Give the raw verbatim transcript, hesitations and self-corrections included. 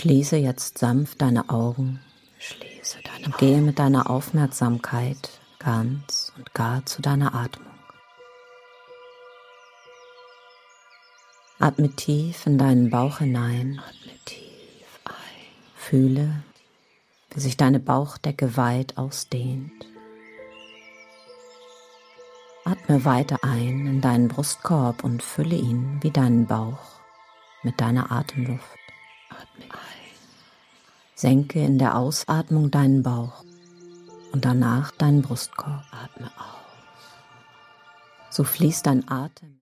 Schließe jetzt sanft deine Augen Schließe deine und Augen. gehe mit deiner Aufmerksamkeit ganz und gar zu deiner Atmung. Atme tief in deinen Bauch hinein. Atme tief ein. Fühle, wie sich deine Bauchdecke weit ausdehnt. Atme weiter ein in deinen Brustkorb und fülle ihn wie deinen Bauch mit deiner Atemluft. Atme ein. Senke in der Ausatmung deinen Bauch und danach deinen Brustkorb. Atme aus. So fließt dein Atem